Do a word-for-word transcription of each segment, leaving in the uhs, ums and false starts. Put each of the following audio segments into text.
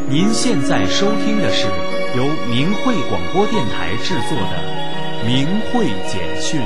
您现在收听的是由明慧广播电台制作的《明慧简讯》。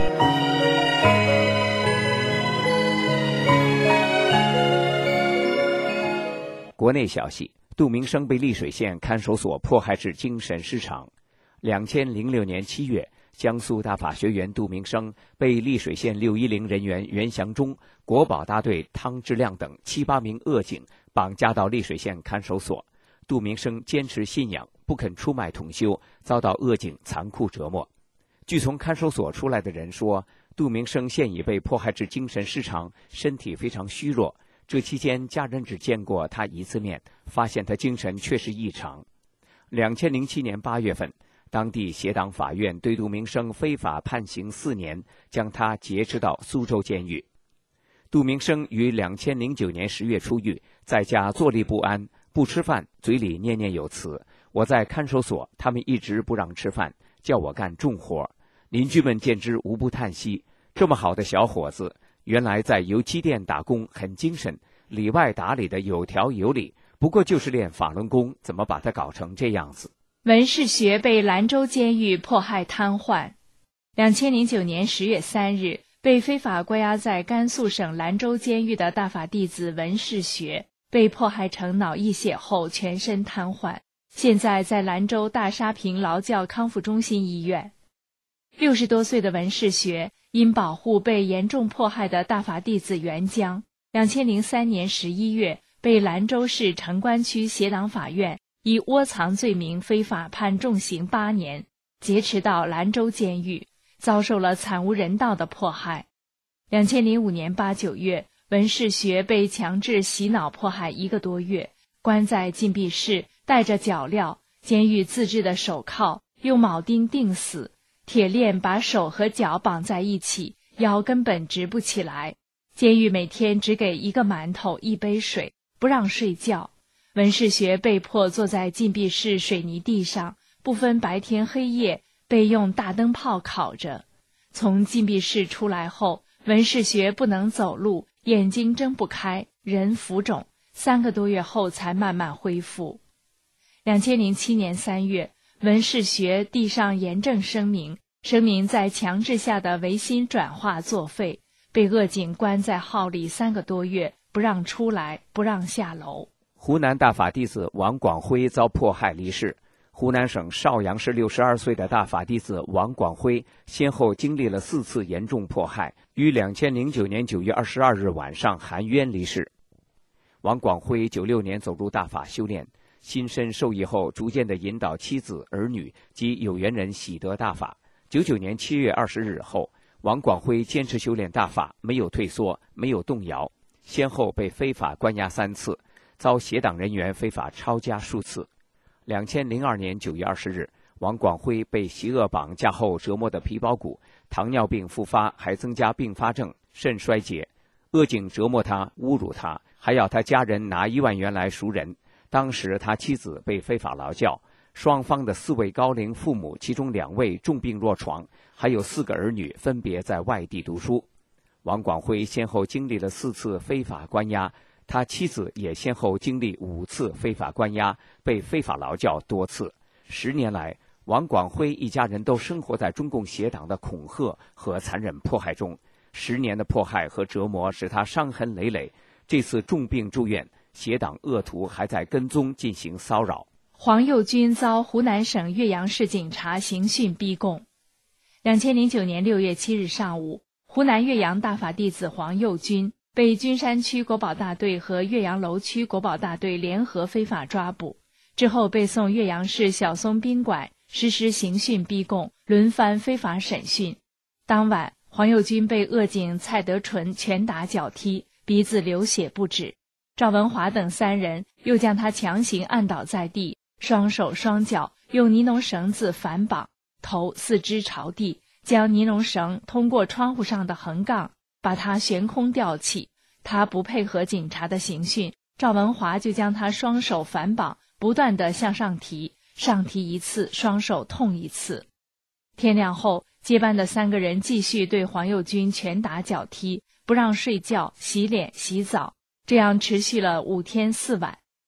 国内消息：杜明生被丽水县看守所迫害致精神失常。两千零六年七月，江苏大法学员杜明生被丽水县六一零人员袁祥忠、国保大队汤志亮等七八名恶警绑架到丽水县看守所。杜明生坚持信仰，不肯出卖统修，遭到恶警残酷折磨。据从看守所出来的人说，杜明生现已被迫害致精神失常，身体非常虚弱。这期间，家人只见过他一次面，发现他精神确实异常。两千零七年八月份，当地协党法院对杜明生非法判刑四年，将他劫持到苏州监狱。杜明生于两千零九年十月出狱，在家坐立不安，不吃饭，嘴里念念有词。我在看守所，他们一直不让吃饭，叫我干重活。邻居们见之无不叹息，这么好的小伙子，原来在油漆店打工很精神，里外打理的有条有理，不过就是练法轮功，怎么把他搞成这样子？ 文世学被兰州监狱迫害瘫痪。两千零九年十月三日，被非法关押在甘肃省兰州监狱的大法弟子文世学被迫害成脑溢血后全身瘫痪，现在在兰州大沙坪劳教康复中心医院。六十多岁的文世学因保护被严重迫害的大法弟子袁江，两千零三年十一月被兰州市城关区协党法院以窝藏罪名非法判重刑八年，劫持到兰州监狱，遭受了惨无人道的迫害。两千零五年八九月，文世学被强制洗脑迫害一个多月，关在禁闭室，戴着脚镣，监狱自制的手铐，用铆钉钉死，铁链把手和脚绑在一起，腰根本直不起来。监狱每天只给一个馒头一杯水，不让睡觉。文世学被迫坐在禁闭室水泥地上，不分白天黑夜，被用大灯泡烤着。从禁闭室出来后，文世学不能走路，眼睛睁不开，人浮肿，三个多月后才慢慢恢复。两千零七年三月，文世学递上严正声明，声明在强制下的唯心转化作废，被恶警关在号里三个多月，不让出来，不让下楼。 湖南大法弟子王广辉遭迫害离世。湖南省邵阳市六十二岁的大法弟子王广辉先后经历了四次严重迫害，于两千零九年九月二十二日晚上含冤离世。王广辉九六年走入大法修炼，心身受益后，逐渐地引导妻子、儿女及有缘人喜得大法。九九年七月二十日后，王广辉坚持修炼大法，没有退缩，没有动摇，先后被非法关押三次，遭协党人员非法抄家数次。两千零二年九月二十日，王广辉被邪恶绑架后折磨的皮包骨，糖尿病复发，还增加并发症，肾衰竭。恶警折磨他，侮辱他，还要他家人拿一万元来赎人。当时他妻子被非法劳教，双方的四位高龄父母，其中两位重病卧床，还有四个儿女分别在外地读书。王广辉先后经历了四次非法关押，他妻子也先后经历五次非法关押，被非法劳教多次。十年来，王广辉一家人都生活在中共协党的恐吓和残忍迫害中。十年的迫害和折磨使他伤痕累累，这次重病住院，协党恶徒还在跟踪进行骚扰。 黄右军遭湖南省岳阳市警察刑讯逼供。两千零九年六月七日上午，湖南岳阳大法弟子黄右军被君山区国保大队和岳阳楼区国保大队联合非法抓捕，之后被送岳阳市小松宾馆实施刑讯逼供，轮番非法审讯。当晚，黄右军被恶警蔡德纯拳打脚踢，鼻子流血不止。赵文华等三人又将他强行按倒在地，双手双脚用尼龙绳子反绑，头四肢朝地，将尼龙绳通过窗户上的横杠，把他悬空吊起。他不配合警察的刑讯，赵文华就将他双手反绑，不断地向上提，上提一次，双手痛一次。天亮后，接班的三个人继续对黄右军拳打脚踢，不让睡觉、洗脸、洗澡，这样持续了五天四晚。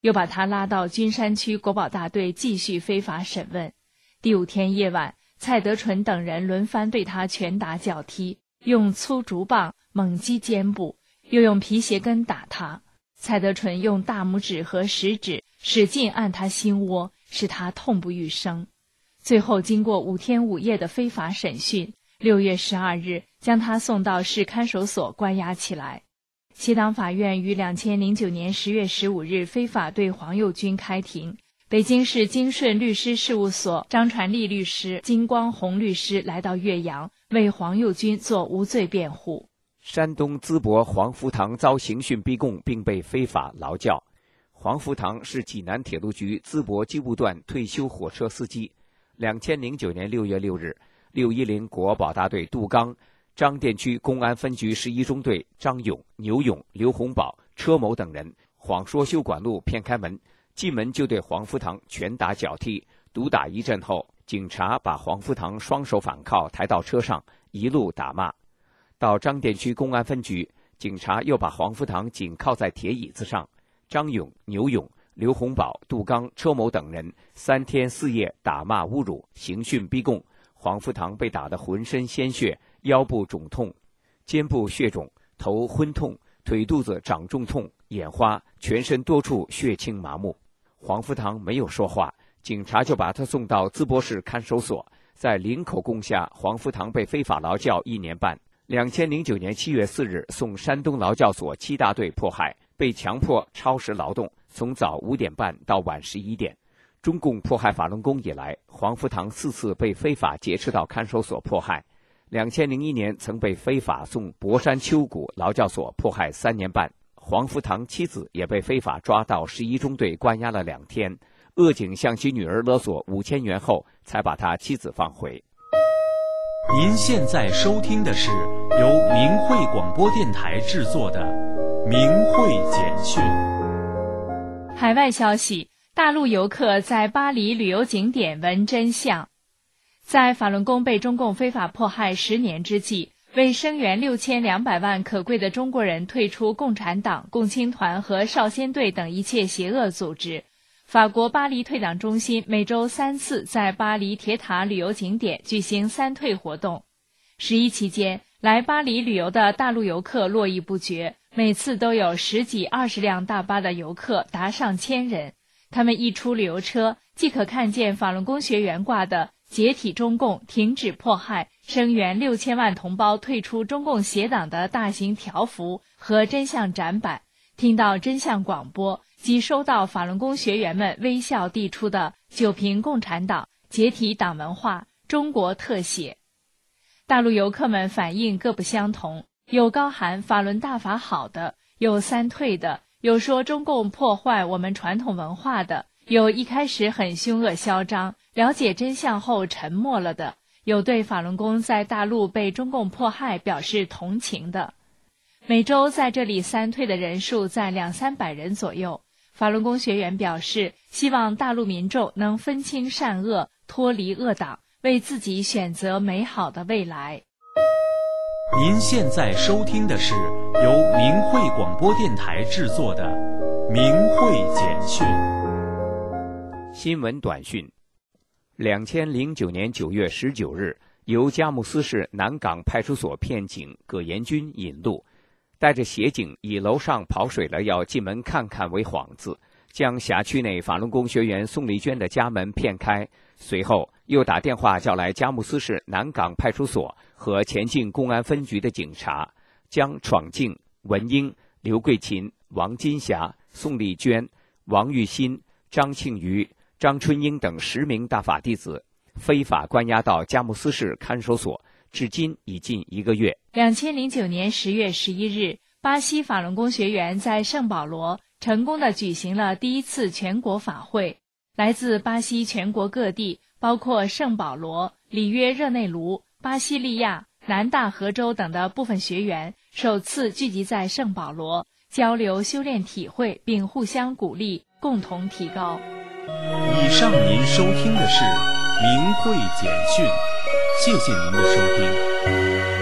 又把他拉到君山区国保大队继续非法审问。第五天夜晚，蔡德纯等人轮番对他拳打脚踢，用粗竹棒猛击肩部，又用皮鞋跟打他。蔡德纯用大拇指和食指使劲按他心窝，使他痛不欲生。最后经过五天五夜的非法审讯，六月十二日将他送到市看守所关押起来。西党法院于两千零九年十月十五日非法对黄佑军开庭。北京市京顺律师事务所张传利律师、金光红律师来到岳阳，为黄佑军做无罪辩护。 山东淄博黄福堂遭刑讯逼供，并被非法劳教。黄福堂是济南铁路局淄博机务段退休火车司机。两千零九年六月六日，六一零国保大队杜刚、张店区公安分局十一中队张勇、牛勇、刘洪宝、车某等人谎说修管路骗开门，进门就对黄福堂拳打脚踢，毒打一阵后，警察把黄福堂双手反铐抬到车上，一路打骂。到张店区公安分局，警察又把黄福堂紧靠在铁椅子上，张勇、牛勇、刘洪宝、杜刚、车某等人三天四夜打骂侮辱，刑讯逼供。黄福堂被打得浑身鲜血，腰部肿痛，肩部血肿，头昏痛，腿肚子长肿痛，眼花，全身多处血青麻木。黄福堂没有说话，警察就把他送到淄博市看守所。在零口供下，黄福堂被非法劳教一年半。两千零九年七月四日送山东劳教所七大队迫害，被强迫超时劳动，从早五点半到晚十一点。中共迫害法轮功以来，黄福堂四次被非法劫持到看守所迫害。两千零一年曾被非法送博山丘谷劳教所迫害三年半。黄福堂妻子也被非法抓到十一中队关押了两天，恶警向其女儿勒索五千元后，才把他妻子放回。 您现在收听的是由明慧广播电台制作的《明慧简讯》。 海外消息，大陆游客在巴黎旅游景点闻真相。在法轮功被中共非法迫害十年之际，为声援六千两百万可贵的中国人退出共产党、共青团和少先队等一切邪恶组织，法国巴黎退党中心每周三次在巴黎铁塔旅游景点举行三退活动。十一期间，来巴黎旅游的大陆游客络绎不绝，每次都有十几、二十辆大巴的游客达上千人。他们一出旅游车，即可看见法轮功学员挂的“解体中共，停止迫害，声援六千万同胞退出中共邪党”的大型条幅和真相展板，听到真相广播及收到法轮功学员们微笑递出的“九平共产党，解体党文化，中国特写”。大陆游客们反应各不相同，有高喊法轮大法好的，有三退的，有说中共破坏我们传统文化的，有一开始很凶恶嚣张，了解真相后沉默了的，有对法轮功在大陆被中共迫害表示同情的。每周在这里三退的人数在两三百人左右。法轮功学员表示，希望大陆民众能分清善恶，脱离恶党，为自己选择美好的未来。 您现在收听的是由明慧广播电台制作的《明慧简讯》。 新闻短讯：两千零九年九月十九日，由佳木斯市南港派出所骗警葛延军引路，带着协警以楼上跑水了要进门看看为幌子，将辖区内法轮功学员宋丽娟的家门骗开，随后又打电话叫来佳木斯市南港派出所和前进公安分局的警察，将闯进、文英、刘桂琴、王金霞、宋丽娟、王玉新、张庆瑜、张春英等十名大法弟子非法关押到佳木斯市看守所，至今已近一个月。 两千零九年十月十一日，巴西法轮功学员在圣保罗成功地举行了第一次全国法会。来自巴西全国各地，包括圣保罗、里约热内卢、巴西利亚、南大河州等的部分学员首次聚集在圣保罗，交流修炼体会，并互相鼓励，共同提高。 以上您收听的是明慧简讯，谢谢您的收听。